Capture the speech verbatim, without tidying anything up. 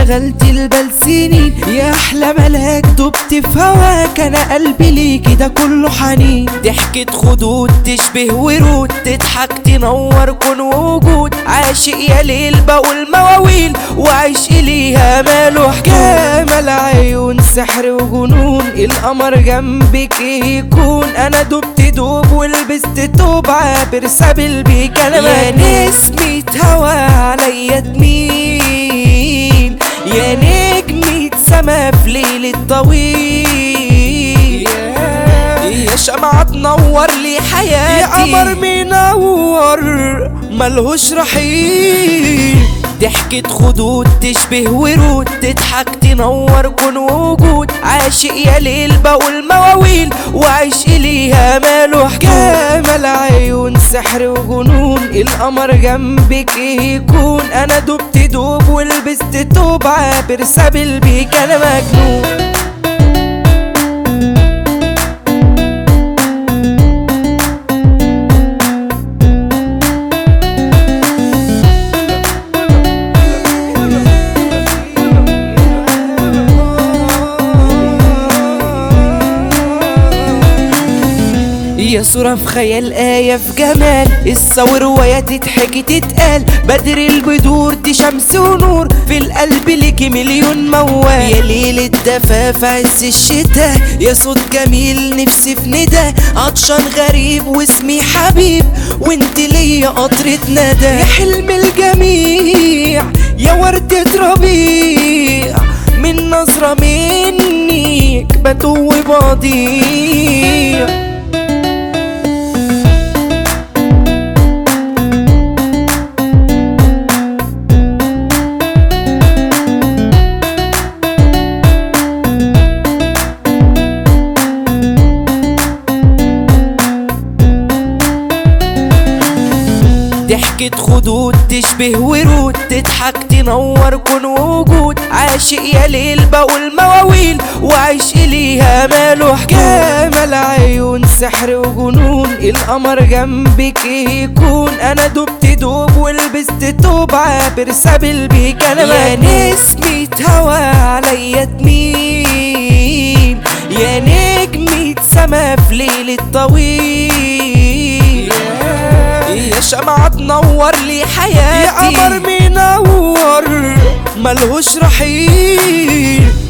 شغلت البال سنين، يا احلى ملاك دبت في هواك، انا قلبي ليكي ده كله حنين. ضحكة خدود تشبه ورود، تضحك تنور كون ووجود، عاشق يا ليل بقول مواويل، وعيش ليها ماله حدود. جمال عيون سحر وجنون، القمر جنبك ايه يكون، انا دبت دوب ولبست توب، عابر سابل بيك انا يا نسمة هوا عليا تميل، يا نجمة سما في ليل الطويل، يا شمعة تنور لي حياتي، يا قمر منور ملهوش رحيل. ضحكة خدود تشبه ورود، تضحك تنور كون ووجود، عاشق يا ليل بقول مواويل، وعيش ليها ماله حدود. جمال عيون سحر وجنون، القمر جنبك ايه يكون، انا دبت دوب ولبست توب، عابر سابل بيك انا مجنون. يا صورة في خيال آية في جمال، قصة ورواية تتحكي تتقال، بدر البدور دي شمس ونور، في القلب ليكي مليون موال. يا ليلة دفا في عز الشتا، يا صوت جميل نفسي في ندى، عطشان غريب واسمي حبيب، وانت ليا قطرة ندى. يا حلم الجميع يا وردة ربيع، من نظرة منك بتوه بضيع. ضحكة خدود تشبه ورود، تضحك تنور كون ووجود، عاشق يا ليل بقول مواويل، وعيش ليها ماله حدود. جمال عيون سحر وجنون، القمر جنبك ايه يكون، انا دبت دوب ولبست توب، عابر سابل بيك انا مجنون. يا نسمة هوا عليا تميل، يا نجمة سما في ليل الطويل، يا شمعة تنور لي حياتي، يا قمر منور ملهوش رحيل.